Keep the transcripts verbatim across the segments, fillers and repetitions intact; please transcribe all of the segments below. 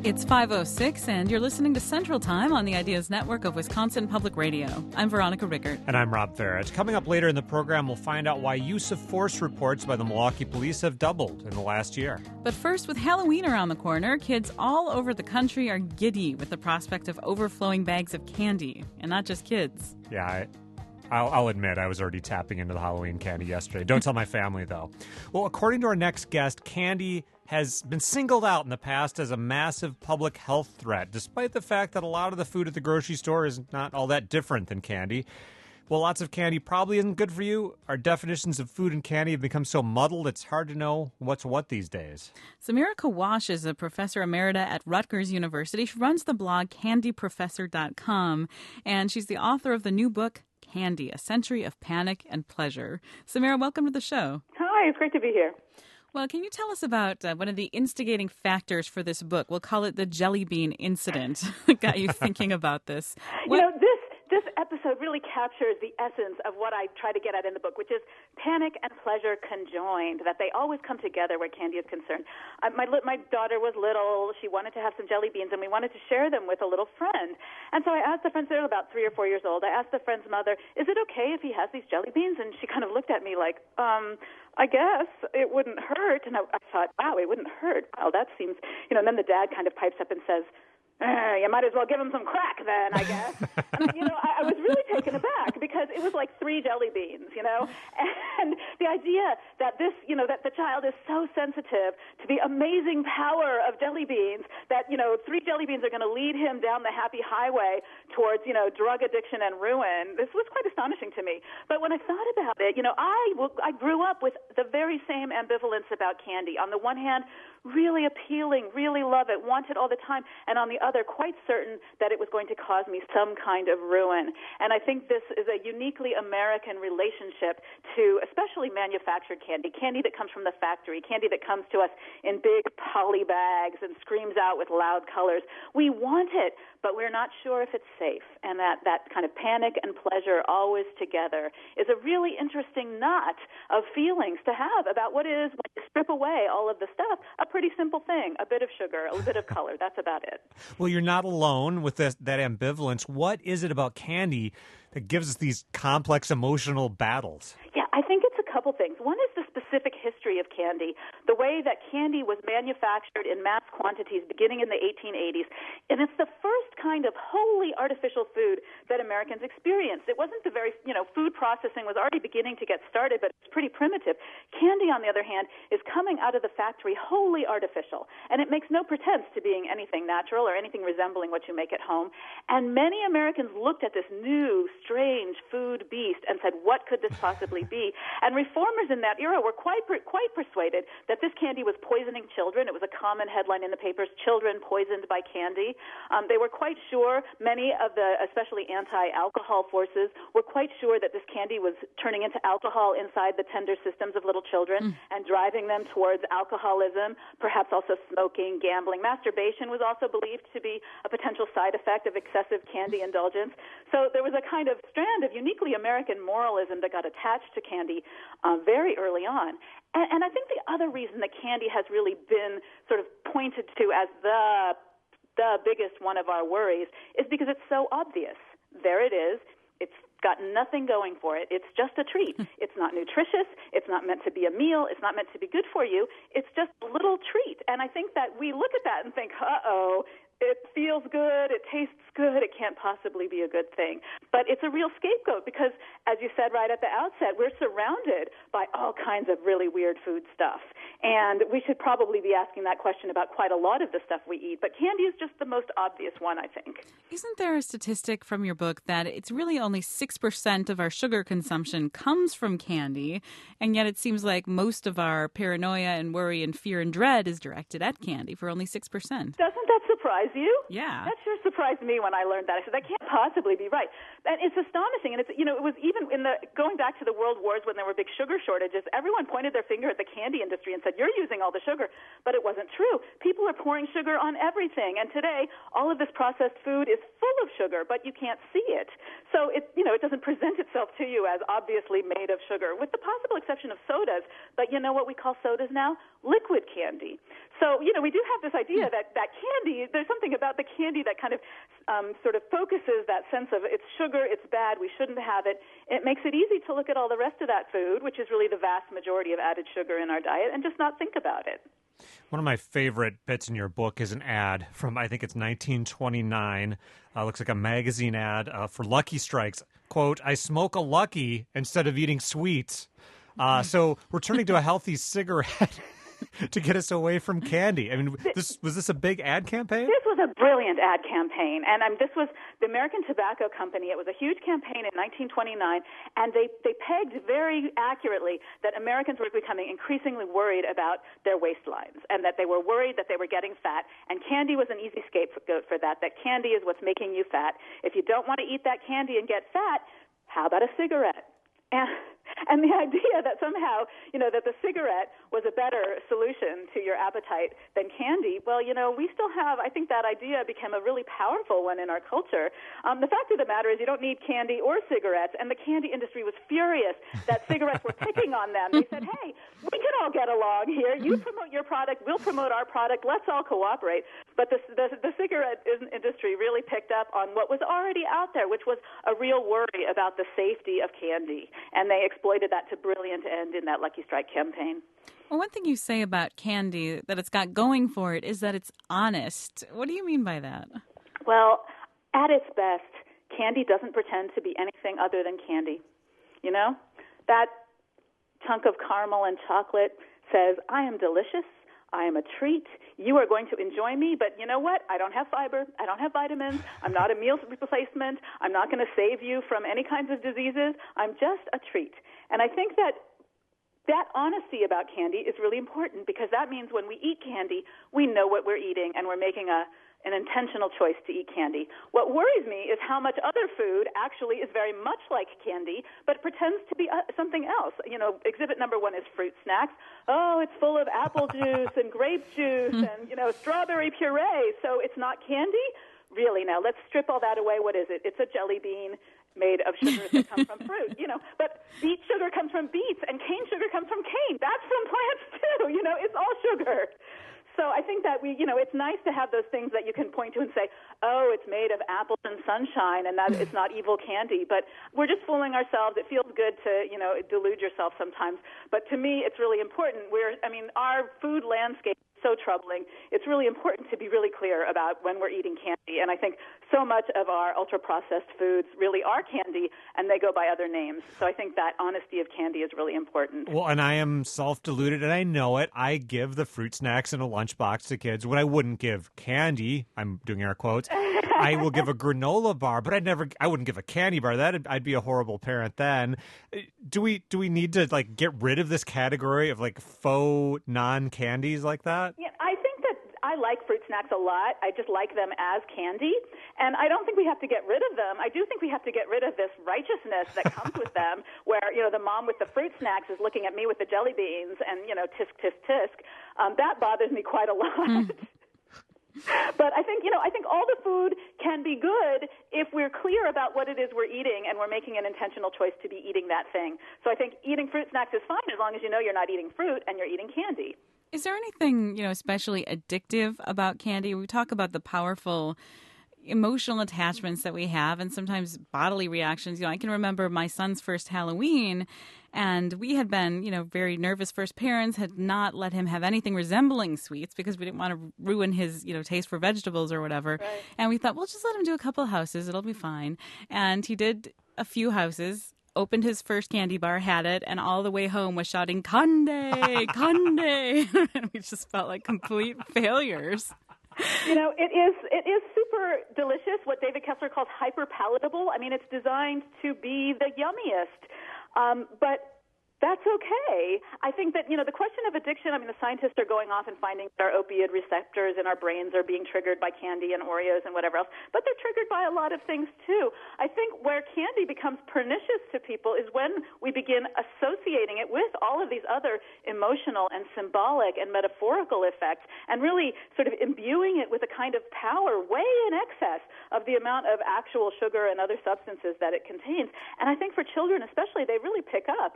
It's five oh six, and you're listening to Central Time on the Ideas Network of Wisconsin Public Radio. I'm Veronica Rickert. And I'm Rob Farrett. Coming up later in the program, we'll find out why use of force reports by the Milwaukee police have doubled in the last year. But first, with Halloween around the corner, kids all over the country are giddy with the prospect of overflowing bags of candy. And not just kids. Yeah, I... I'll, I'll admit I was already tapping into the Halloween candy yesterday. Don't tell my family, though. Well, according to our next guest, candy has been singled out in the past as a massive public health threat, despite the fact that a lot of the food at the grocery store is not all that different than candy. Well, lots of candy probably isn't good for you. Our definitions of food and candy have become so muddled, it's hard to know what's what these days. Samira Kawash is a professor emerita at Rutgers University. She runs the blog candy professor dot com, and she's the author of the new book, Candy, A Century of Panic and Pleasure. Samira, welcome to the show. Hi, it's great to be here. Well, can you tell us about uh, one of the instigating factors for this book? We'll call it the jelly bean incident that got you thinking about this. What- you know, this this episode really captures the essence of what I try to get at in the book, which is panic and pleasure conjoined, that they always come together where candy is concerned. Uh, my, my daughter was little. She wanted to have some jelly beans, and we wanted to share them with a little friend. And so I asked the friend, they were about three or four years old, I asked the friend's mother, is it okay if he has these jelly beans? And she kind of looked at me like, um... I guess it wouldn't hurt. And I, I thought, wow, it wouldn't hurt. Wow, that seems, you know, and then the dad kind of pipes up and says, eh, you might as well give him some crack then, I guess. And, you know, I, I was really taken aback because it was like three jelly beans, you know. And the idea that this, you know, that the child is so sensitive to the amazing power of jelly beans that, you know, three jelly beans are going to lead him down the happy highway towards, you know, drug addiction and ruin. This was quite astonishing to me. But when I thought about it, you know, I, I grew up with the very same ambivalence about candy. On the one hand, really appealing, really love it, want it all the time, and on the other, quite certain that it was going to cause me some kind of ruin. And I think this is a uniquely American relationship to especially manufactured candy, candy that comes from the factory, candy that comes to us in big poly bags and screams out with loud colors. We want it, but we're not sure if it's safe. And that, that kind of panic and pleasure always together is a really interesting knot of feelings to have about what is, when you strip away all of the stuff, a pretty simple thing, a bit of sugar, a bit of color. That's about it. Well, you're not alone with this, that ambivalence. What is it about candy that gives us these complex emotional battles? Yeah, I think it's a couple things. One is the specific history of candy, the way that candy was manufactured in mass quantities beginning in the eighteen eighties. And it's the first kind of wholly artificial food that Americans experienced. It wasn't the very, you know, food processing was already beginning to get started, but it's pretty primitive. Candy, on the other hand, is coming out of the factory wholly artificial. And it makes no pretense to being anything natural or anything resembling what you make at home. And many Americans looked at this new, strange food beast and said, what could this possibly be? And reformers in that era were quite quite persuaded that this candy was poisoning children. It was a common headline in the papers, children poisoned by candy. Um, they were quite sure, many of the, especially anti-alcohol forces, were quite sure that this candy was turning into alcohol inside the tender systems of little children mm. and driving them towards alcoholism, perhaps also smoking, gambling. Masturbation was also believed to be a potential side effect of excessive candy indulgence. So there was a kind of strand of uniquely American moralism that got attached to candy uh, very early on. And, and I think the other reason that candy has really been sort of pointed to as the the biggest one of our worries is because it's so obvious. There it is. It's got nothing going for it. It's just a treat. It's not nutritious. It's not meant to be a meal. It's not meant to be good for you. It's just a little treat. And I think that we look at that and think, uh-oh, it feels good, it tastes good, it can't possibly be a good thing. But it's a real scapegoat because, as you said right at the outset, we're surrounded by all kinds of really weird food stuff. And we should probably be asking that question about quite a lot of the stuff we eat. But candy is just the most obvious one, I think. Isn't there a statistic from your book that it's really only six percent of our sugar consumption comes from candy, and yet it seems like most of our paranoia and worry and fear and dread is directed at candy for only six percent? Doesn't that surprise you? Yeah. That sure surprised me when I learned that. I said, that can't possibly be right. And it's astonishing. And it's, you know, it was even in the, going back to the world wars when there were big sugar shortages, everyone pointed their finger at the candy industry and said, you're using all the sugar. But it wasn't true. People are pouring sugar on everything. And today, all of this processed food is full of sugar, but you can't see it. So it, you know, it doesn't present itself to you as obviously made of sugar, with the possible exception of sodas. But you know what we call sodas now? Liquid candy. So, you know, we do have this idea that, that candy, there's something about the candy that kind of um, sort of focuses that sense of it's sugar, it's bad, we shouldn't have it. It makes it easy to look at all the rest of that food, which is really the vast majority of added sugar in our diet, and just not think about it. One of my favorite bits in your book is an ad from, I think it's nineteen twenty-nine. Uh, looks like a magazine ad uh, for Lucky Strikes. Quote, "I smoke a Lucky instead of eating sweets." Uh, so we're turning to a healthy cigarette to get us away from candy. I mean, this was this a big ad campaign? This was a brilliant ad campaign, and um, this was the American Tobacco Company. It was a huge campaign in nineteen twenty-nine, and they, they pegged very accurately that Americans were becoming increasingly worried about their waistlines, and that they were worried that they were getting fat, and candy was an easy scapegoat for that, that candy is what's making you fat. If you don't want to eat that candy and get fat, how about a cigarette? And, and the idea that somehow, you know, that the cigarette was a better solution to your appetite than candy, well, you know, we still have, I think that idea became a really powerful one in our culture. Um, the fact of the matter is you don't need candy or cigarettes, and the candy industry was furious that cigarettes were picking on them. They said, hey, we can all get along here. You promote your product, we'll promote our product, let's all cooperate. But the, the, the cigarette industry really picked up on what was already out there, which was a real worry about the safety of candy. And they exploited that to brilliant end in that Lucky Strike campaign. Well, one thing you say about candy that it's got going for it is that it's honest. What do you mean by that? Well, at its best, candy doesn't pretend to be anything other than candy. You know? That chunk of caramel and chocolate says, I am delicious, I am a treat, you are going to enjoy me, but you know what? I don't have fiber, I don't have vitamins, I'm not a meal replacement, I'm not going to save you from any kinds of diseases, I'm just a treat. And I think that that honesty about candy is really important, because that means when we eat candy, we know what we're eating and we're making a an intentional choice to eat candy. What worries me is how much other food actually is very much like candy, but pretends to be uh, something else. You know, exhibit number one is fruit snacks. Oh, it's full of apple juice and grape juice and, you know, strawberry puree, so it's not candy? Really, now, let's strip all that away. What is it? It's a jelly bean made of sugars that come from fruit, you know. But beet sugar comes from beets, and cane sugar comes from cane. That's from plants, too. You know, it's all sugar. So I think that we, you know, it's nice to have those things that you can point to and say, oh, it's made of apples and sunshine, and that it's not evil candy. But we're just fooling ourselves. It feels good to, you know, delude yourself sometimes. But to me, it's really important. We're, I mean, our food landscape is so troubling. It's really important to be really clear about when we're eating candy. And I think so much of our ultra-processed foods really are candy, and they go by other names. So I think that honesty of candy is really important. Well, and I am self-deluded, and I know it. I give the fruit snacks in a lunchbox to kids when I wouldn't give candy. I'm doing air quotes. I will give a granola bar, but I'd never. I wouldn't give a candy bar. That I'd be a horrible parent then. Do we? Do we need to like get rid of this category of like faux non-candies like that? Yeah, I think that I like fruit snacks a lot. I just like them as candy, and I don't think we have to get rid of them. I do think we have to get rid of this righteousness that comes with them, where, you know, the mom with the fruit snacks is looking at me with the jelly beans and, you know, tisk, tisk, tisk. Um, that bothers me quite a lot. Mm. But I think, you know, I think all the food can be good if we're clear about what it is we're eating and we're making an intentional choice to be eating that thing. So I think eating fruit snacks is fine as long as you know you're not eating fruit and you're eating candy. Is there anything, you know, especially addictive about candy? We talk about the powerful emotional attachments that we have and sometimes bodily reactions. You know, I can remember my son's first Halloween, and we had been, you know, very nervous first parents, had not let him have anything resembling sweets because we didn't want to ruin his, you know, taste for vegetables or whatever. Right. And we thought, well, just let him do a couple houses. It'll be fine. And he did a few houses, opened his first candy bar, had it, and all the way home was shouting, "Conde, Conde." And we just felt like complete failures. You know, it is it is super delicious, what David Kessler calls hyper-palatable. I mean, it's designed to be the yummiest. Um, but that's okay. I think that, you know, the question of addiction, I mean, the scientists are going off and finding that our opioid receptors in our brains are being triggered by candy and Oreos and whatever else, but they're triggered by a lot of things, too. I think where candy becomes pernicious to people is when we begin associating it with all of these other emotional and symbolic and metaphorical effects and really sort of imbuing it with a kind of power way in excess of the amount of actual sugar and other substances that it contains. And I think for children especially, they really pick up on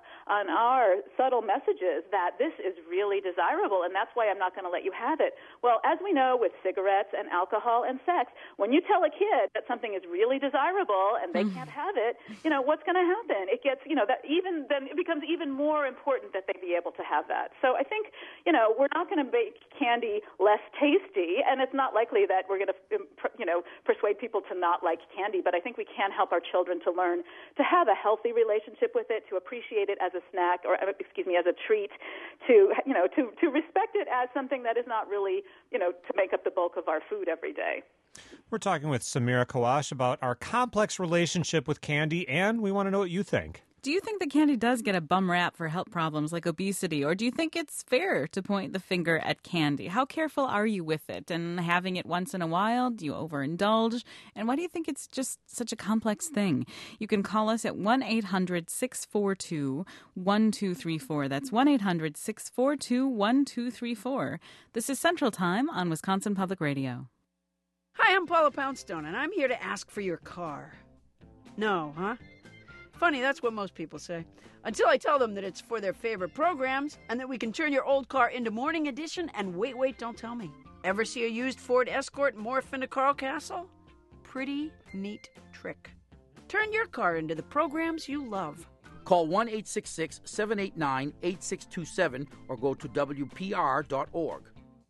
are subtle messages that this is really desirable, and that's why I'm not going to let you have it. Well, as we know with cigarettes and alcohol and sex, when you tell a kid that something is really desirable and they can't have it, you know, what's going to happen? It gets, you know, that even then it becomes even more important that they be able to have that. So I think, you know, we're not going to make candy less tasty, and it's not likely that we're going to, you know, persuade people to not like candy, but I think we can help our children to learn to have a healthy relationship with it, to appreciate it as a snack, or excuse me, as a treat, to, you know, to, to respect it as something that is not really, you know, to make up the bulk of our food every day. We're talking with Samira Kawash about our complex relationship with candy, and we want to know what you think. Do you think that candy does get a bum rap for health problems like obesity, or do you think it's fair to point the finger at candy? How careful are you with it and having it once in a while? Do you overindulge? And why do you think it's just such a complex thing? You can call us at one eight hundred six four two one two three four. That's one eight hundred six four two one two three four. This is Central Time on Wisconsin Public Radio. Hi, I'm Paula Poundstone, and I'm here to ask for your car. No, huh? Funny, that's what most people say. Until I tell them that it's for their favorite programs and that we can turn your old car into Morning Edition and wait, wait, don't tell me. Ever see a used Ford Escort morph into Carl Castle? Pretty neat trick. Turn your car into the programs you love. Call one eight six six, seven eight nine, eight six two seven or go to W P R dot org.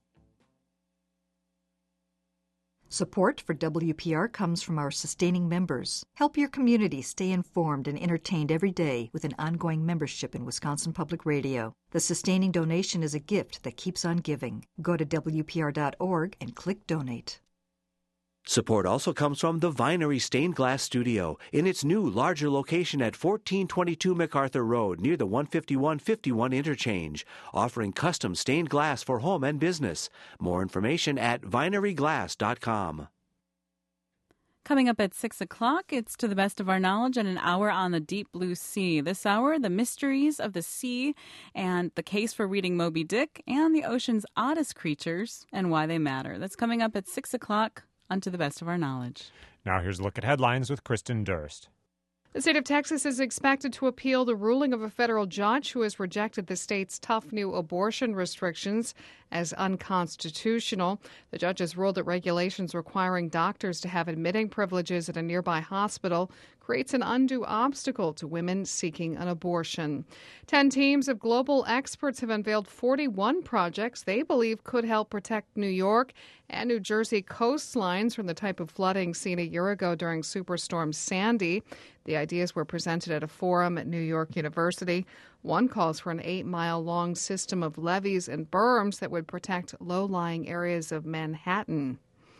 Support for W P R comes from our sustaining members. Help your community stay informed and entertained every day with an ongoing membership in Wisconsin Public Radio. The sustaining donation is a gift that keeps on giving. Go to W P R dot org and click Donate. Support also comes from the Vinery Stained Glass Studio in its new, larger location at fourteen twenty-two MacArthur Road near the one fifty-one fifty-one interchange, offering custom stained glass for home and business. More information at vinery glass dot com. Coming up at six o'clock, it's To the Best of Our Knowledge and an hour on the deep blue sea. This hour, the mysteries of the sea and the case for reading Moby Dick and the ocean's oddest creatures and why they matter. That's coming up at six o'clock. On To the Best of Our Knowledge. Now here's a look at headlines with Kristen Durst. The state of Texas is expected to appeal the ruling of a federal judge who has rejected the state's tough new abortion restrictions as unconstitutional. The judge has ruled that regulations requiring doctors to have admitting privileges at a nearby hospital creates an undue obstacle to women seeking an abortion. Ten teams of global experts have unveiled forty-one projects they believe could help protect New York and New Jersey coastlines from the type of flooding seen a year ago during Superstorm Sandy. The ideas were presented at a forum at New York University. One calls for an eight-mile-long system of levees and berms that would protect low-lying areas of Manhattan.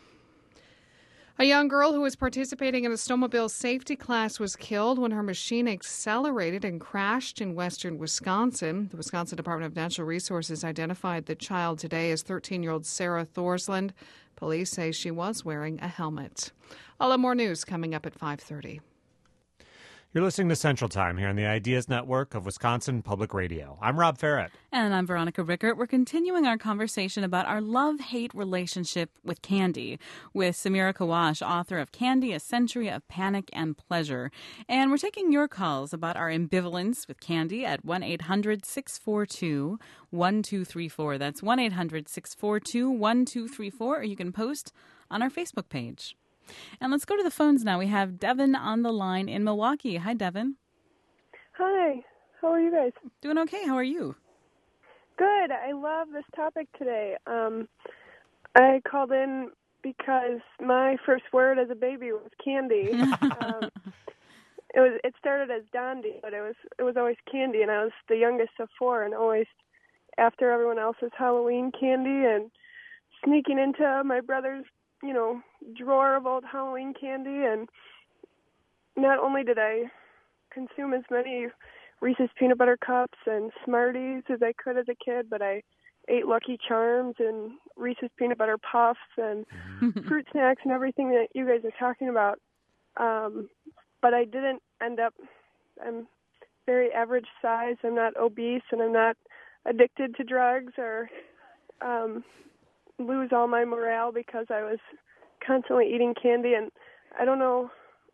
A young girl who was participating in a snowmobile safety class was killed when her machine accelerated and crashed in western Wisconsin. The Wisconsin Department of Natural Resources identified the child today as thirteen-year-old Sarah Thorsland. Police say she was wearing a helmet. I'll have more news coming up at five thirty. You're listening to Central Time here on the Ideas Network of Wisconsin Public Radio. I'm Rob Ferret. And I'm Veronica Rickert. We're continuing our conversation about our love-hate relationship with candy with Samira Kawash, author of Candy, A Century of Panic and Pleasure. And we're taking your calls about our ambivalence with candy at one eight hundred six four two one two three four. That's one eight hundred six four two one two three four, or you can post on our Facebook page. And let's go to the phones now. We have Devin on the line in Milwaukee. Hi, Devin. Hi. How are you guys? Doing okay. How are you? Good. I love this topic today. Um, I called in because my first word as a baby was candy. um, it was. It started as Dondi, but it was it was always candy, and I was the youngest of four, and always after everyone else's Halloween candy, and sneaking into my brother's, you know, drawer of old Halloween candy. And not only did I consume as many Reese's peanut butter cups and Smarties as I could as a kid, but I ate Lucky Charms and Reese's peanut butter puffs and fruit snacks and everything that you guys are talking about. Um, but I didn't end up, I'm very average size. I'm not obese, and I'm not addicted to drugs or um, lose all my morale because I was constantly eating candy. And I don't know,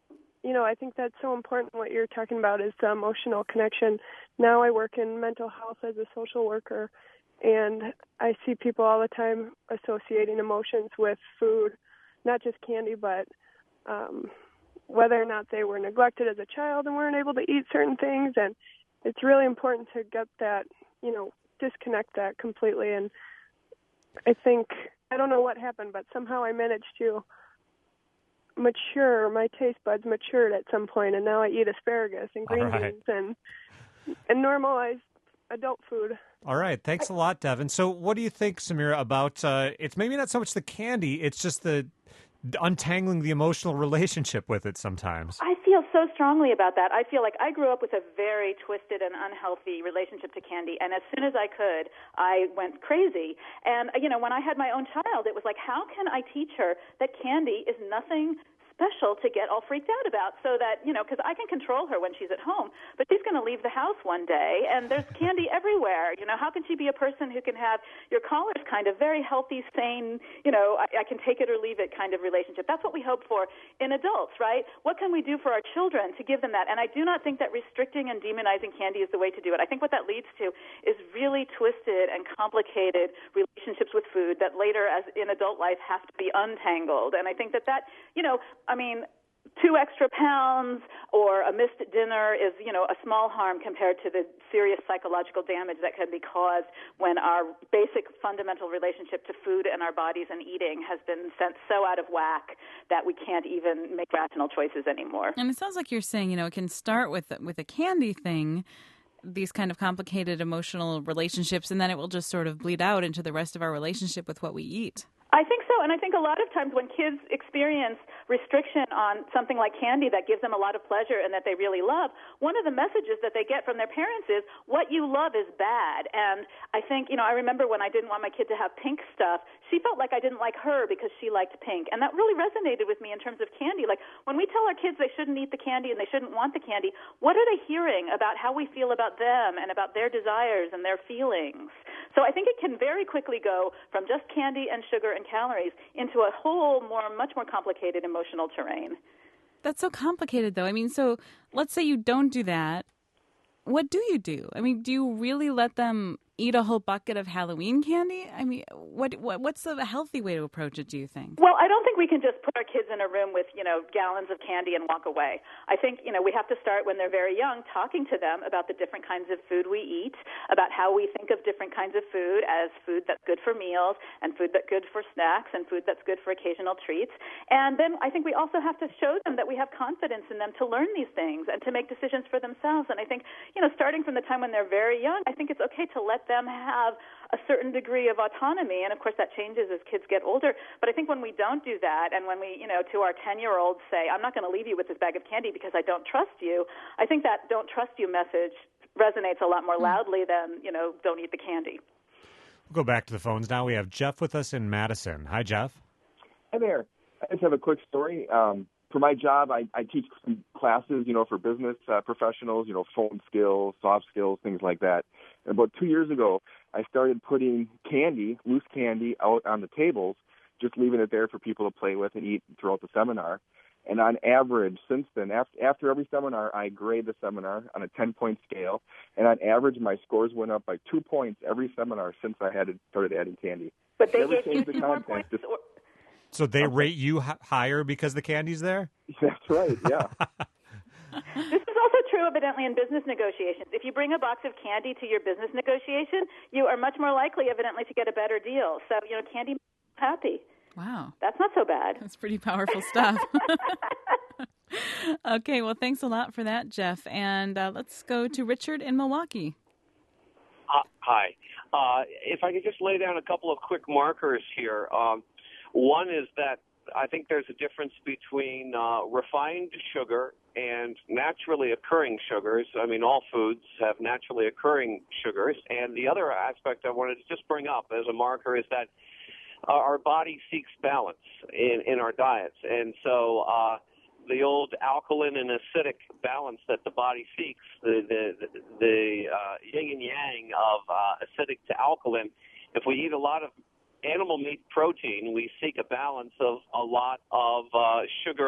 you know, I think that's so important. What you're talking about is the emotional connection. Now I work in mental health as a social worker, and I see people all the time associating emotions with food, not just candy, but um, whether or not they were neglected as a child and weren't able to eat certain things. And it's really important to get that, you know, disconnect that completely. And I think, I don't know what happened, but somehow I managed to mature, my taste buds matured at some point, and now I eat asparagus and green right. beans and and normalized adult food. All right. Thanks a lot, Devin. So what do you think, Samira, about, uh, it's maybe not so much the candy, it's just the untangling the emotional relationship with it sometimes? I feel so strongly about that. I feel like I grew up with a very twisted and unhealthy relationship to candy, and as soon as I could, I went crazy. And, you know, when I had my own child, it was like, how can I teach her that candy is nothing special to get all freaked out about, so that, you know, because I can control her when she's at home, but she's going to leave the house one day, and there's candy everywhere. You know, how can she be a person who can have your collar's kind of very healthy, sane, you know, I, I can take it or leave it kind of relationship? That's what we hope for in adults, right? What can we do for our children to give them that? And I do not think that restricting and demonizing candy is the way to do it. I think what that leads to is really twisted and complicated relationships with food that later, as in adult life, have to be untangled. And I think that that, you know, I mean, two extra pounds or a missed dinner is, you know, a small harm compared to the serious psychological damage that can be caused when our basic fundamental relationship to food and our bodies and eating has been sent so out of whack that we can't even make rational choices anymore. And it sounds like you're saying, you know, it can start with with a candy thing, these kind of complicated emotional relationships, and then it will just sort of bleed out into the rest of our relationship with what we eat. I think so, and I think a lot of times when kids experience restriction on something like candy that gives them a lot of pleasure and that they really love, one of the messages that they get from their parents is, what you love is bad. And I think, you know, I remember when I didn't want my kid to have pink stuff, she felt like I didn't like her because she liked pink. And that really resonated with me in terms of candy. Like, when we tell our kids they shouldn't eat the candy and they shouldn't want the candy, what are they hearing about how we feel about them and about their desires and their feelings? So I think it can very quickly go from just candy and sugar and calories into a whole more, much more complicated emotional terrain. That's so complicated, though. I mean, so let's say you don't do that. What do you do? I mean, do you really let them eat a whole bucket of Halloween candy? I mean, what, what what's a healthy way to approach it, do you think? Well, I don't think we can just put our kids in a room with, you know, gallons of candy and walk away. I think, you know, we have to start when they're very young, talking to them about the different kinds of food we eat, about how we think of different kinds of food as food that's good for meals and food that's good for snacks and food that's good for occasional treats. And then I think we also have to show them that we have confidence in them to learn these things and to make decisions for themselves. And I think, you know, starting from the time when they're very young, I think it's okay to let them have a certain degree of autonomy. And of course that changes as kids get older. But I think when we don't do that, and when we, you know, to our ten-year-olds say, I'm not going to leave you with this bag of candy because I don't trust you, I think that don't trust you message resonates a lot more loudly than, you know, don't eat the candy. We'll go back to the phones now. We have Jeff with us in Madison. Hi, Jeff. Hi there. I just have a quick story. Um, for my job, I, I teach some classes, you know, for business uh, professionals, you know, phone skills, soft skills, things like that. And about two years ago, I started putting candy, loose candy, out on the tables, just leaving it there for people to play with and eat throughout the seminar. And on average, since then, after, after every seminar, I grade the seminar on a ten-point scale. And on average, my scores went up by two points every seminar since I had started adding candy. But they Never gave you changed the two more content, points? just- Or- So they rate you h- higher because the candy's there? That's right, yeah. This is also true, evidently, in business negotiations. If you bring a box of candy to your business negotiation, you are much more likely, evidently, to get a better deal. So, you know, candy makes you happy. Wow. That's not so bad. That's pretty powerful stuff. Okay, well, thanks a lot for that, Jeff. And uh, let's go to Richard in Milwaukee. Uh, hi. Uh, if I could just lay down a couple of quick markers here. Um, one is that I think there's a difference between uh, refined sugar and naturally occurring sugars. I mean, all foods have naturally occurring sugars. And the other aspect I wanted to just bring up as a marker is that uh, our body seeks balance in, in our diets. And so uh, the old alkaline and acidic balance that the body seeks, the, the, the uh, yin and yang of uh, acidic to alkaline, if we eat a lot of animal meat protein, we seek a balance of a lot of uh, sugar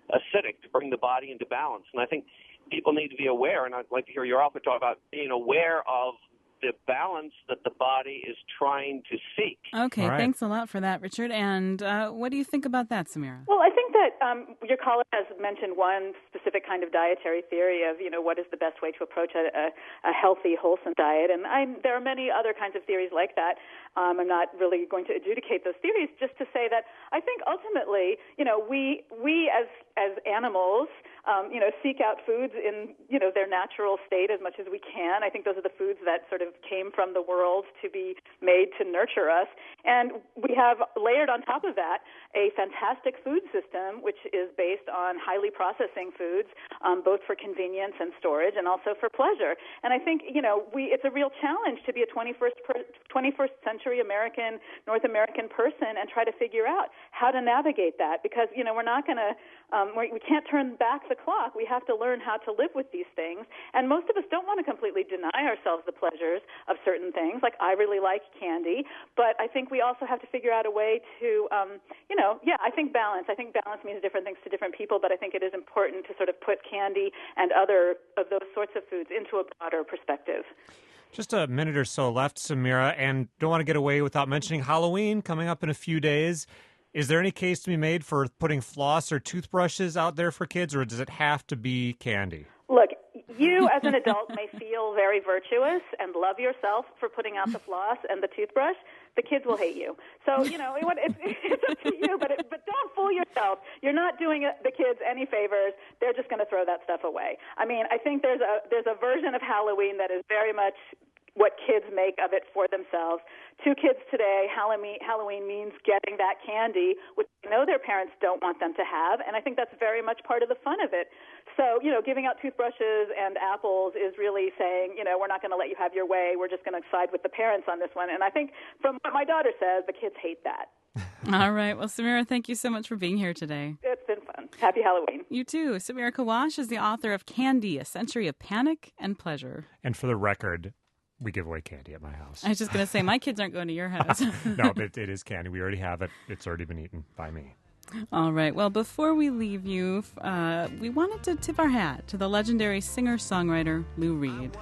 acidic to bring the body into balance. And I think people need to be aware, and I'd like to hear your author talk about being aware of the balance that the body is trying to seek. Okay, right. Thanks a lot for that, Richard. And uh, what do you think about that, Samira? Well, I think that um, your caller has mentioned one specific kind of dietary theory of, you know, what is the best way to approach a, a, a healthy, wholesome diet. And I'm, there are many other kinds of theories like that. Um, I'm not really going to adjudicate those theories, just to say that I think ultimately, you know, we we as as animals, um, you know, seek out foods in, you know, their natural state as much as we can. I think those are the foods that sort of came from the world to be made to nurture us. And we have layered on top of that a fantastic food system, which is based on highly processing foods, um, both for convenience and storage and also for pleasure. And I think, you know, we it's a real challenge to be a twenty-first, per, twenty-first century American, North American person and try to figure out how to navigate that, because, you know, we're not going to, um, we, we can't turn back the clock. We have to learn how to live with these things. And most of us don't want to completely deny ourselves the pleasures of certain things. Like, I really like candy, but I think we also have to figure out a way to, um, you know, yeah, I think balance. I think balance means different things to different people, but I think it is important to sort of put candy and other of those sorts of foods into a broader perspective. Just a minute or so left, Samira, and don't want to get away without mentioning Halloween coming up in a few days. Is there any case to be made for putting floss or toothbrushes out there for kids, or does it have to be candy? Look, you as an adult may feel very virtuous and love yourself for putting out the floss and the toothbrush. The kids will hate you. So, you know, it's, it's up to you, but it, but don't fool yourself. You're not doing the kids any favors. They're just going to throw that stuff away. I mean, I think there's a there's a version of Halloween that is very much what kids make of it for themselves. To kids today, Halloween, Halloween means getting that candy, which they know their parents don't want them to have, and I think that's very much part of the fun of it. So, you know, giving out toothbrushes and apples is really saying, you know, we're not going to let you have your way. We're just going to side with the parents on this one. And I think from what my daughter says, the kids hate that. All right. Well, Samira, thank you so much for being here today. It's been fun. Happy Halloween. You too. Samira Kawash is the author of Candy, A Century of Panic and Pleasure. And for the record, we give away candy at my house. I was just going to say, my kids aren't going to your house. No, but it is candy. We already have it. It's already been eaten by me. All right. Well, before we leave you, uh, we wanted to tip our hat to the legendary singer-songwriter Lou Reed.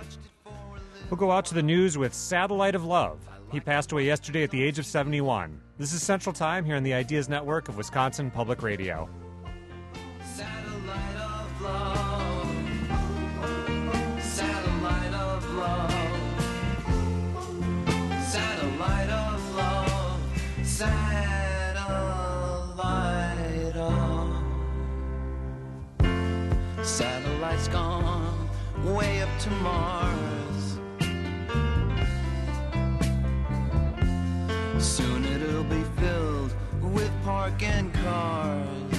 We'll go out to the news with Satellite of Love. He passed away yesterday at the age of seventy-one. This is Central Time here on the Ideas Network of Wisconsin Public Radio. Satellite of love. Satellite of love. Satellite of love. Satellite of. Satellite's gone way up to Mars. Soon it'll be filled with parking cars.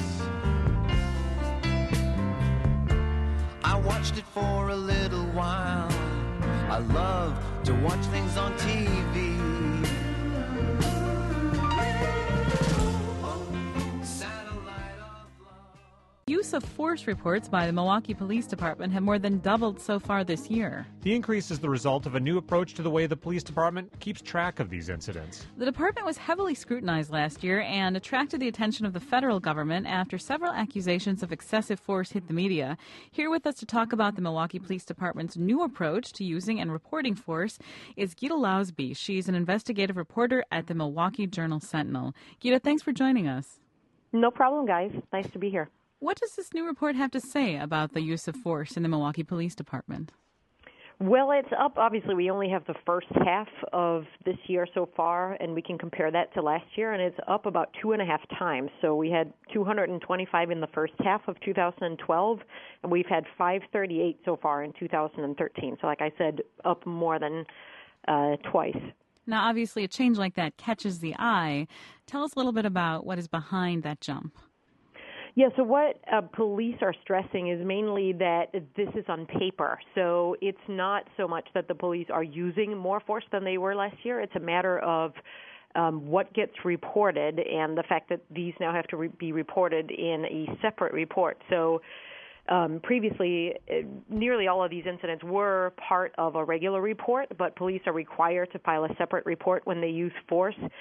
I watched it for a little while. I love to watch things on T V. Use of force reports by the Milwaukee Police Department have more than doubled so far this year. The increase is the result of a new approach to the way the police department keeps track of these incidents. The department was heavily scrutinized last year and attracted the attention of the federal government after several accusations of excessive force hit the media. Here with us to talk about the Milwaukee Police Department's new approach to using and reporting force is Gita Lousby. She's an investigative reporter at the Milwaukee Journal-Sentinel. Gita, thanks for joining us. No problem, guys. Nice to be here. What does this new report have to say about the use of force in the Milwaukee Police Department? Well, it's up. Obviously, we only have the first half of this year so far, and we can compare that to last year, and it's up about two and a half times. So we had two hundred twenty-five in the first half of two thousand twelve, and we've had five thirty-eight so far in two thousand thirteen. So like I said, up more than uh, twice. Now, obviously, a change like that catches the eye. Tell us a little bit about what is behind that jump. Yeah, so what uh, police are stressing is mainly that this is on paper. So it's not so much that the police are using more force than they were last year. It's a matter of um, what gets reported and the fact that these now have to re- be reported in a separate report. So um, previously, uh, nearly all of these incidents were part of a regular report, but police are required to file a separate report when they use force.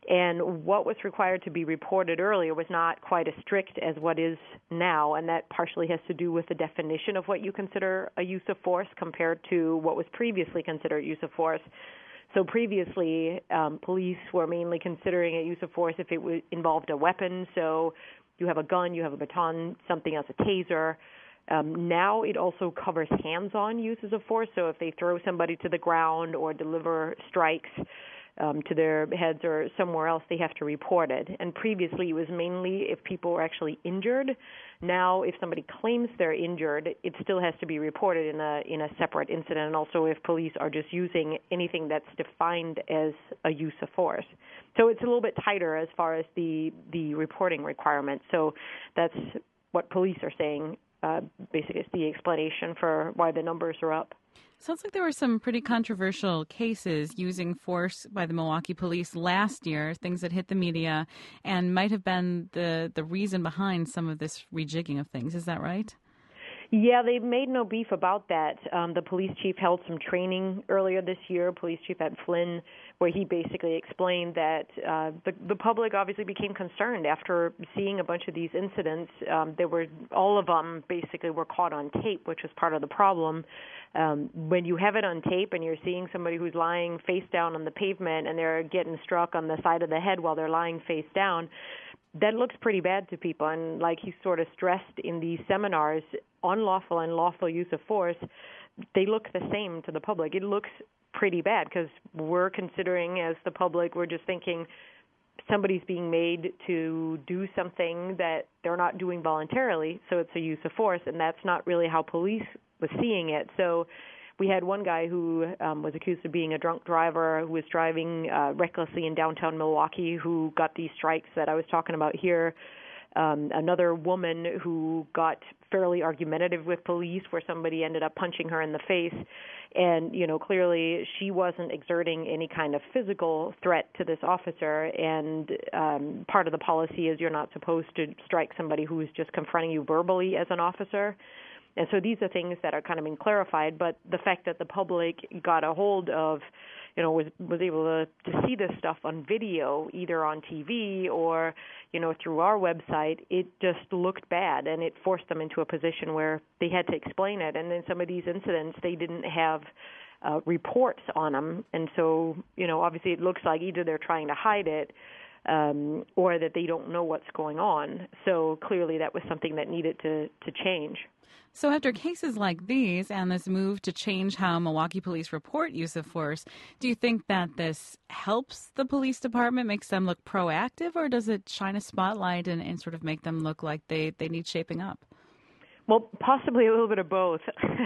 And what was required to be reported earlier was not quite as strict as what is now, and that partially has to do with the definition of what you consider a use of force compared to what was previously considered use of force. So previously, um, police were mainly considering a use of force if it w- involved a weapon. So you have a gun, you have a baton, something else, a taser. Um, now it also covers hands-on uses of force. So if they throw somebody to the ground or deliver strikes um, to their heads or somewhere else, they have to report it. And previously it was mainly if people were actually injured. Now if somebody claims they're injured, it still has to be reported in a in a separate incident. And also if police are just using anything that's defined as a use of force. So it's a little bit tighter as far as the, the reporting requirements. So that's what police are saying. Uh, basically, it's the explanation for why the numbers are up. Sounds like there were some pretty controversial cases using force by the Milwaukee police last year, things that hit the media and might have been the, the reason behind some of this rejigging of things. Is that right? Yeah, they've made no beef about that. Um, the police chief held some training earlier this year, Police Chief Ed Flynn, where he basically explained that uh, the, the public obviously became concerned after seeing a bunch of these incidents. Um, there were all of them basically were caught on tape, which was part of the problem. Um, when you have it on tape and you're seeing somebody who's lying face down on the pavement and they're getting struck on the side of the head while they're lying face down, that looks pretty bad to people. And like he sort of stressed in these seminars, unlawful and lawful use of force, they look the same to the public. It looks pretty bad because we're considering, as the public, we're just thinking somebody's being made to do something that they're not doing voluntarily, so it's a use of force, and that's not really how police was seeing it. So we had one guy who um, was accused of being a drunk driver who was driving uh, recklessly in downtown Milwaukee who got these strikes that I was talking about here. Um, another woman who got fairly argumentative with police where somebody ended up punching her in the face. And, you know, clearly she wasn't exerting any kind of physical threat to this officer. And um, part of the policy is you're not supposed to strike somebody who is just confronting you verbally as an officer. And so these are things that are kind of being clarified, but the fact that the public got a hold of, you know, was was able to, to see this stuff on video, either on T V or, you know, through our website, it just looked bad, and it forced them into a position where they had to explain it. And in some of these incidents, they didn't have uh, reports on them, and so, you know, obviously it looks like either they're trying to hide it um, or that they don't know what's going on. So clearly that was something that needed to, to change. So after cases like these and this move to change how Milwaukee police report use of force, do you think that this helps the police department, makes them look proactive, or does it shine a spotlight and, and sort of make them look like they, they need shaping up? Well, possibly a little bit of both.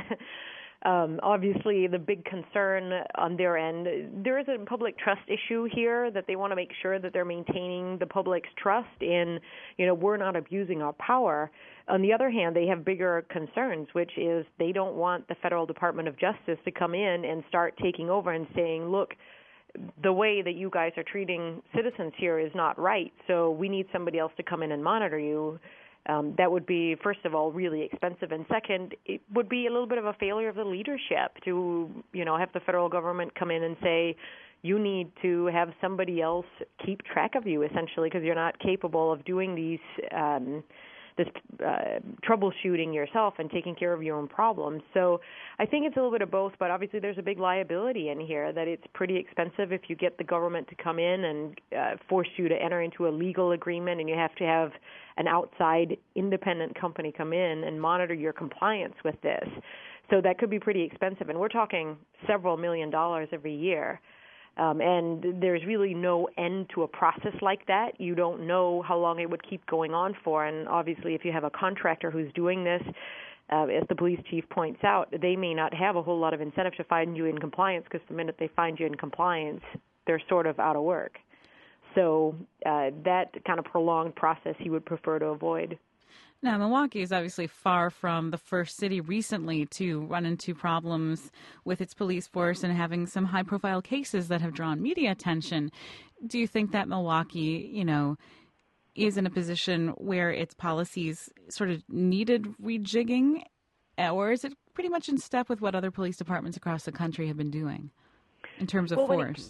Um, obviously, the big concern on their end, there is a public trust issue here that they want to make sure that they're maintaining the public's trust in, you know, we're not abusing our power. On the other hand, they have bigger concerns, which is they don't want the Federal Department of Justice to come in and start taking over and saying, look, the way that you guys are treating citizens here is not right, so we need somebody else to come in and monitor you. Um, that would be, first of all, really expensive, and second, it would be a little bit of a failure of the leadership to, you know, have the federal government come in and say, you need to have somebody else keep track of you, essentially, because you're not capable of doing these um, this uh, troubleshooting yourself and taking care of your own problems. So I think it's a little bit of both, but obviously there's a big liability in here that it's pretty expensive if you get the government to come in and uh, force you to enter into a legal agreement, and you have to have an outside independent company come in and monitor your compliance with this. So that could be pretty expensive, and we're talking several million dollars every year. Um, and there's really no end to a process like that. You don't know how long it would keep going on for. And obviously, if you have a contractor who's doing this, uh, as the police chief points out, they may not have a whole lot of incentive to find you in compliance, because the minute they find you in compliance, they're sort of out of work. So uh, that kind of prolonged process he would prefer to avoid. Now, Milwaukee is obviously far from the first city recently to run into problems with its police force and having some high-profile cases that have drawn media attention. Do you think that Milwaukee, you know, is in a position where its policies sort of needed rejigging, or is it pretty much in step with what other police departments across the country have been doing in terms of well, force?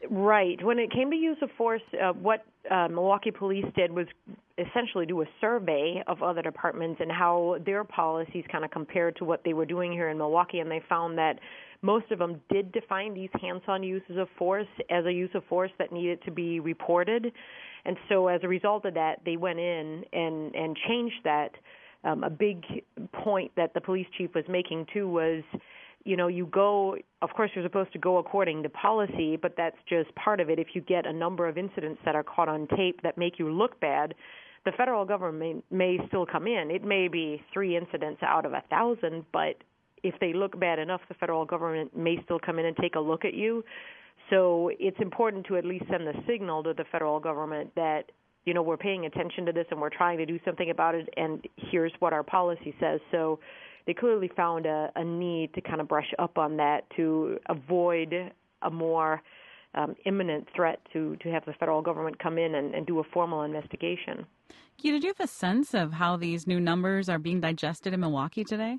Right. When it came to use of force, uh, what uh, Milwaukee police did was essentially do a survey of other departments and how their policies kind of compared to what they were doing here in Milwaukee, and they found that most of them did define these hands-on uses of force as a use of force that needed to be reported. And so as a result of that, they went in and, and changed that. Um, a big point that the police chief was making, too, was you know, you go, of course, you're supposed to go according to policy, but that's just part of it. If you get a number of incidents that are caught on tape that make you look bad, the federal government may, may still come in. It may be three incidents out of a thousand, but if they look bad enough, the federal government may still come in and take a look at you. So it's important to at least send the signal to the federal government that, you know, we're paying attention to this and we're trying to do something about it, and here's what our policy says. So they clearly found a, a need to kind of brush up on that to avoid a more um, imminent threat to, to have the federal government come in and, and do a formal investigation. Gita, do you have a sense of how these new numbers are being digested in Milwaukee today?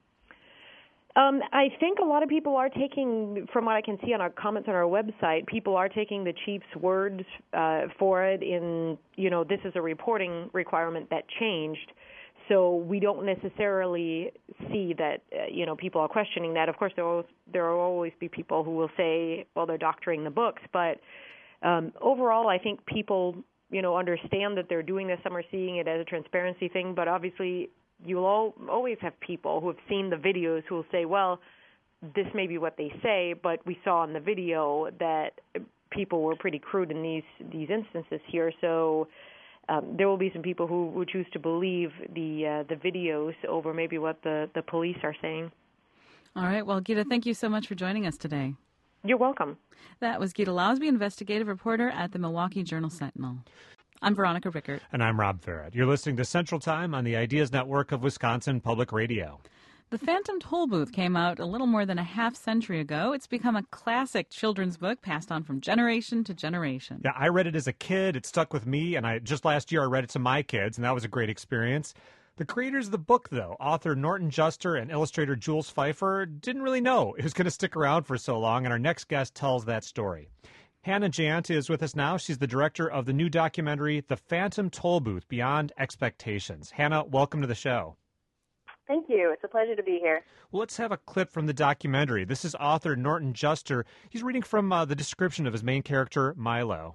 Um, I think a lot of people are taking, from what I can see on our comments on our website, people are taking the chief's words uh, for it in, you know, this is a reporting requirement that changed. So we don't necessarily see that, uh, you know, people are questioning that. Of course, there will, there will always be people who will say, well, they're doctoring the books. But um, overall, I think people, you know, understand that they're doing this. Some are seeing it as a transparency thing. But obviously, you'll all, always have people who have seen the videos who will say, well, this may be what they say, but we saw in the video that people were pretty crude in these, these instances here. So Um, there will be some people who, who choose to believe the uh, the videos over maybe what the, the police are saying. All right. Well, Gita, thank you so much for joining us today. You're welcome. That was Gita Lousby, investigative reporter at the Milwaukee Journal-Sentinel. I'm Veronica Rickert. And I'm Rob Farrett. You're listening to Central Time on the Ideas Network of Wisconsin Public Radio. The Phantom Toll Booth came out a little more than a half century ago. It's become a classic children's book passed on from generation to generation. Yeah, I read it as a kid. It stuck with me, and I just last year I read it to my kids, and that was a great experience. The creators of the book, though, author Norton Juster and illustrator Jules Feiffer, didn't really know it was going to stick around for so long, and our next guest tells that story. Hannah Jant is with us now. She's the director of the new documentary, The Phantom Toll Booth, Beyond Expectations. Hannah, welcome to the show. Thank you. It's a pleasure to be here. Well, let's have a clip from the documentary. This is author Norton Juster. He's reading from uh, the description of his main character, Milo.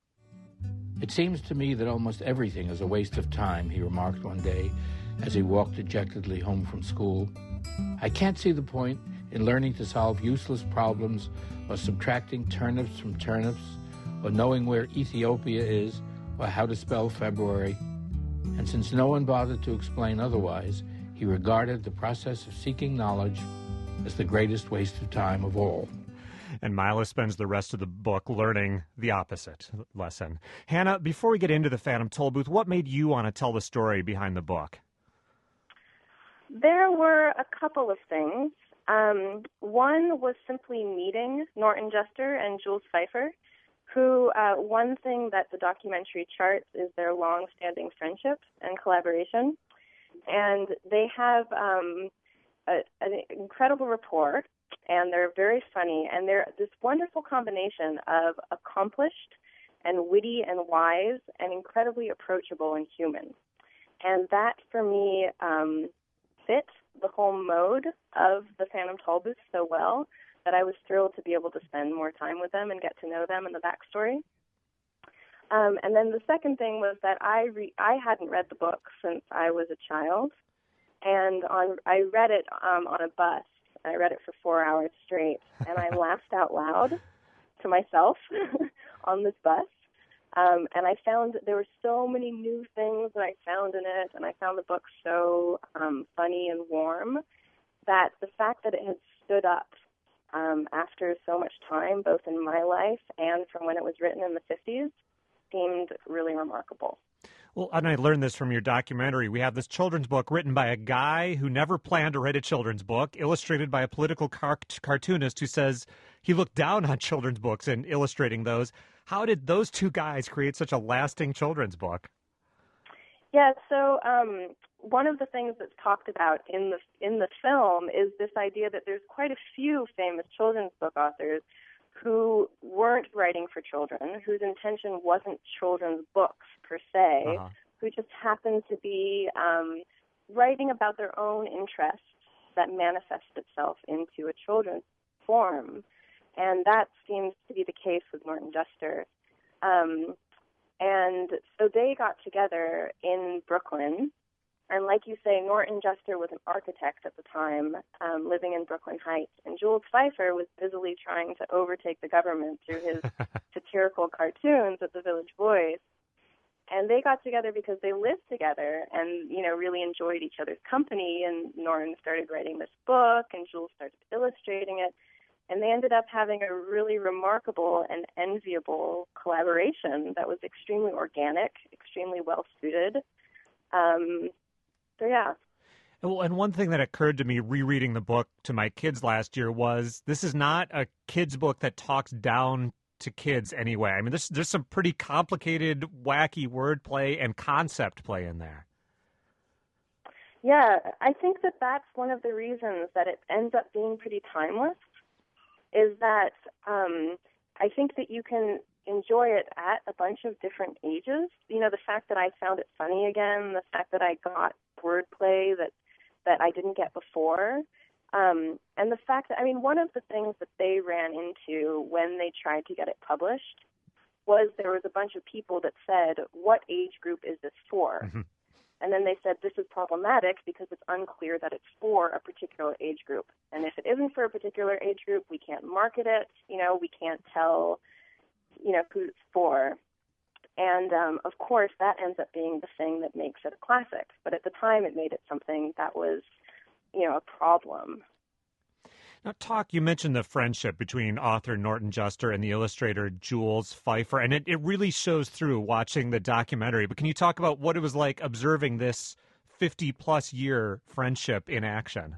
It seems to me that almost everything is a waste of time, he remarked one day as he walked dejectedly home from school. I can't see the point in learning to solve useless problems or subtracting turnips from turnips or knowing where Ethiopia is or how to spell February. And since no one bothered to explain otherwise, he regarded the process of seeking knowledge as the greatest waste of time of all. And Milo spends the rest of the book learning the opposite lesson. Hannah, before we get into the Phantom Toll Booth, what made you want to tell the story behind the book? There were a couple of things. Um, one was simply meeting Norton Juster and Jules Feiffer, who uh, one thing that the documentary charts is their long-standing friendship and collaboration. And they have um, a, an incredible rapport, and they're very funny, and they're this wonderful combination of accomplished and witty and wise and incredibly approachable and human. And that, for me, um, fit the whole mode of the Phantom Toll Booth so well that I was thrilled to be able to spend more time with them and get to know them and the backstory. Um, and then the second thing was that I re- I hadn't read the book since I was a child, and on I read it um, on a bus. I read it for four hours straight, and I laughed out loud to myself on this bus. Um, and I found that there were so many new things that I found in it, and I found the book so um, funny and warm that the fact that it had stood up um, after so much time, both in my life and from when it was written in the fifties, seemed really remarkable. Well, and I learned this from your documentary. We have this children's book written by a guy who never planned to write a children's book, illustrated by a political car- cartoonist who says he looked down on children's books and illustrating those. How did those two guys create such a lasting children's book? Yeah, so um, one of the things that's talked about in the in the film is this idea that there's quite a few famous children's book authors who weren't writing for children, whose intention wasn't children's books per se, Uh-huh. who just happened to be um, writing about their own interests that manifested itself into a children's form. And that seems to be the case with Norton Juster. Um, and so they got together in Brooklyn. And like you say, Norton Juster was an architect at the time, um, living in Brooklyn Heights. And Jules Feiffer was busily trying to overtake the government through his satirical cartoons at the Village Voice. And they got together because they lived together and, you know, really enjoyed each other's company. And Norton started writing this book, and Jules started illustrating it. And they ended up having a really remarkable and enviable collaboration that was extremely organic, extremely well-suited. Um, so, yeah. Well, and one thing that occurred to me rereading the book to my kids last year was this is not a kid's book that talks down to kids anyway. I mean, there's, there's some pretty complicated, wacky wordplay and concept play in there. Yeah, I think that that's one of the reasons that it ends up being pretty timeless, is that um, I think that you can enjoy it at a bunch of different ages. You know, the fact that I found it funny again, the fact that I got wordplay that, that I didn't get before, um, and the fact that, I mean, one of the things that they ran into when they tried to get it published was there was a bunch of people that said, what age group is this for? Mm-hmm. And then they said, this is problematic because it's unclear that it's for a particular age group. And if it isn't for a particular age group, we can't market it. You know, we can't tell, you know, who it's for. And, um, of course, that ends up being the thing that makes it a classic. But at the time, it made it something that was, you know, a problem. Now, talk, you mentioned the friendship between author Norton Juster and the illustrator Jules Feiffer, and it, it really shows through watching the documentary. But can you talk about what it was like observing this fifty-plus year friendship in action?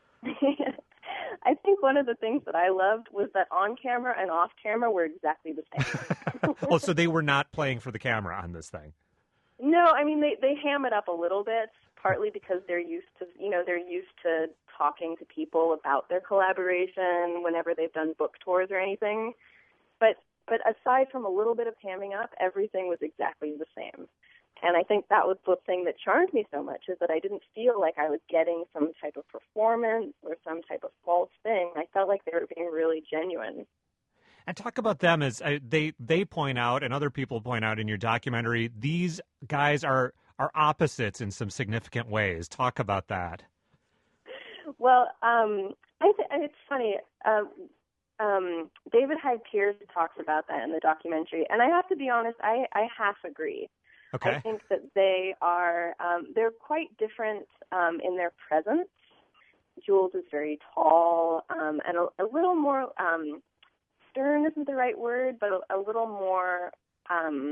I think one of the things that I loved was that on camera and off camera were exactly the same. Oh, so they were not playing for the camera on this thing? No, I mean, they, they ham it up a little bit, partly because they're used to, you know, they're used to talking to people about their collaboration whenever they've done book tours or anything. But but aside from a little bit of hamming up, everything was exactly the same. And I think that was the thing that charmed me so much, is that I didn't feel like I was getting some type of performance or some type of false thing. I felt like they were being really genuine. And talk about them as uh, they they point out, and other people point out in your documentary, these guys are are opposites in some significant ways. Talk about that. Well, um, I th- it's funny. Um, um, David Hyde Pierce talks about that in the documentary, and I have to be honest, I, I half agree. Okay. I think that they are um, they're quite different um, in their presence. Jules is very tall um, and a, a little more um, stern isn't the right word, but a, a little more. Um,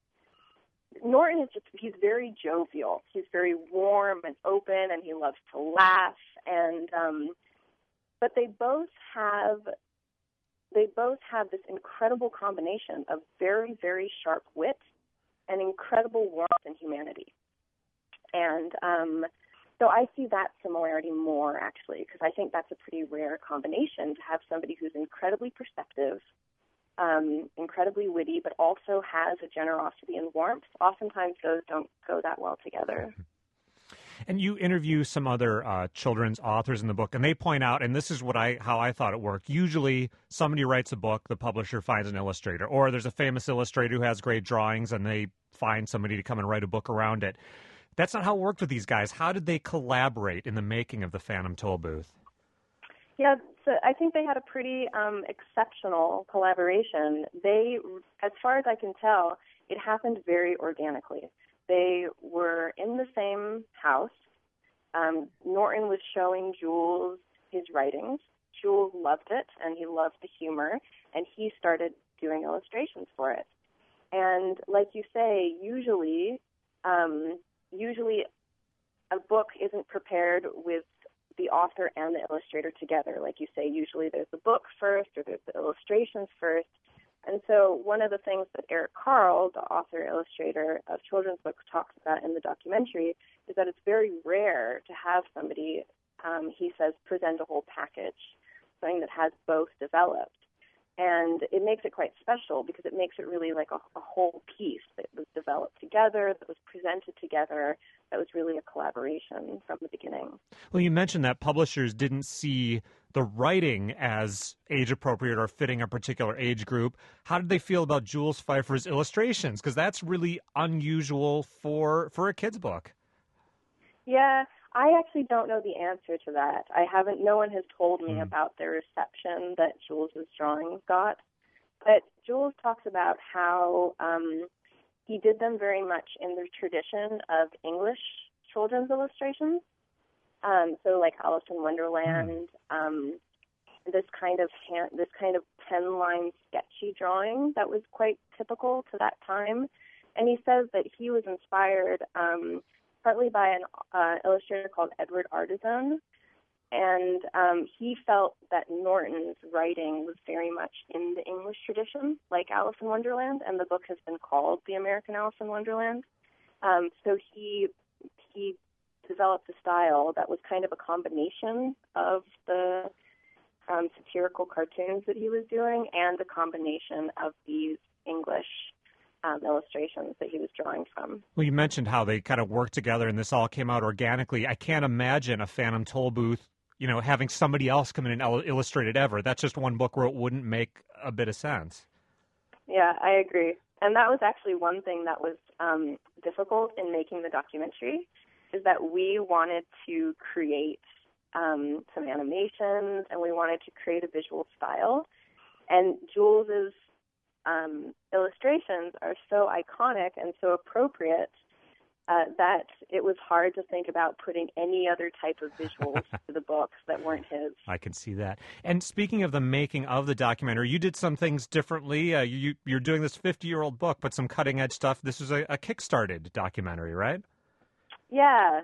Norton is just, he's very jovial. He's very warm and open, and he loves to laugh. And, um, but they both have, they both have this incredible combination of very, very sharp wit and incredible warmth and humanity. And, um, so I see that similarity more, actually, because I think that's a pretty rare combination, to have somebody who's incredibly perceptive, Um, incredibly witty, but also has a generosity and warmth. Oftentimes those don't go that well together. And you interview some other uh, children's authors in the book, and they point out, and this is what I how I thought it worked. Usually somebody writes a book, the publisher finds an illustrator, or there's a famous illustrator who has great drawings, and they find somebody to come and write a book around it. That's not how it worked with these guys. How did they collaborate in the making of the Phantom Tollbooth? Yeah, so I think they had a pretty um, exceptional collaboration. They, as far as I can tell, it happened very organically. They were in the same house. Um, Norton was showing Jules his writings. Jules loved it, and he loved the humor, and he started doing illustrations for it. And like you say, usually, um, usually a book isn't prepared with the author and the illustrator together. Like you say, usually there's the book first or there's the illustrations first. And so one of the things that Eric Carle, the author-illustrator of children's books, talks about in the documentary is that it's very rare to have somebody, um, he says, present a whole package, something that has both developed. And it makes it quite special because it makes it really like a, a whole piece that was developed together, that was presented together, that was really a collaboration from the beginning. Well, you mentioned that publishers didn't see the writing as age-appropriate or fitting a particular age group. How did they feel about Jules Feiffer's illustrations? Because that's really unusual for, for a kid's book. Yeah, I actually don't know the answer to that. I haven't, no one has told me mm. about the reception that Jules's drawings got. But Jules talks about how um, he did them very much in the tradition of English children's illustrations. Um, so like Alice in Wonderland, um, this kind of hand, this kind of pen-line sketchy drawing that was quite typical to that time. And he says that he was inspired um, partly by an uh, illustrator called Edward Artisan, and um, he felt that Norton's writing was very much in the English tradition, like Alice in Wonderland, and the book has been called The American Alice in Wonderland. Um, so he he developed a style that was kind of a combination of the um, satirical cartoons that he was doing and a combination of these English Um, illustrations that he was drawing from. Well, you mentioned how they kind of worked together and this all came out organically. I can't imagine a Phantom Tollbooth, you know, having somebody else come in and il- illustrate it ever. That's just one book where it wouldn't make a bit of sense. Yeah, I agree. And that was actually one thing that was um, difficult in making the documentary, is that we wanted to create um, some animations and we wanted to create a visual style. And Jules's Um, illustrations are so iconic and so appropriate uh, that it was hard to think about putting any other type of visuals to the books that weren't his. I can see that. And speaking of the making of the documentary, you did some things differently. Uh, you, you're doing this fifty-year-old book, but some cutting-edge stuff. This is a, a Kickstarted documentary, right? Yeah.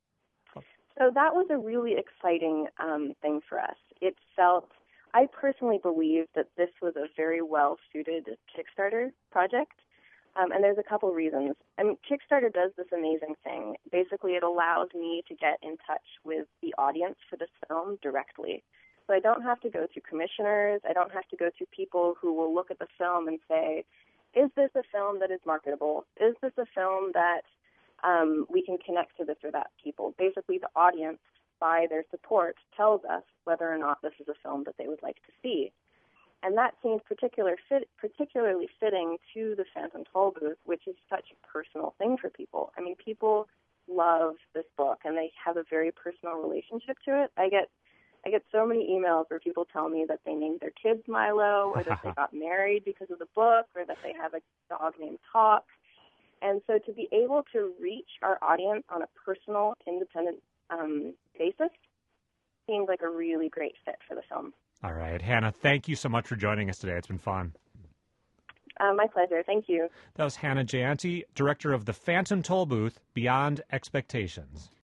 So that was a really exciting um, thing for us. It felt... I personally believe that this was a very well-suited Kickstarter project, um, and there's a couple reasons. I mean, Kickstarter does this amazing thing. Basically, it allows me to get in touch with the audience for this film directly. So I don't have to go to commissioners. I don't have to go to people who will look at the film and say, is this a film that is marketable? Is this a film that um, we can connect to this or that people? Basically, the audience, by their support, tells us whether or not this is a film that they would like to see. And that seemed particular fit, particularly fitting to the Phantom Tollbooth, which is such a personal thing for people. I mean, people love this book, and they have a very personal relationship to it. I get I get so many emails where people tell me that they named their kids Milo, or that they got married because of the book, or that they have a dog named Talk. And so to be able to reach our audience on a personal, independent um, basis seemed like a really great fit for the film. All right. Hannah, thank you so much for joining us today. It's been fun. Uh, my pleasure. Thank you. That was Hannah Jayanti, director of The Phantom Tollbooth, Beyond Expectations.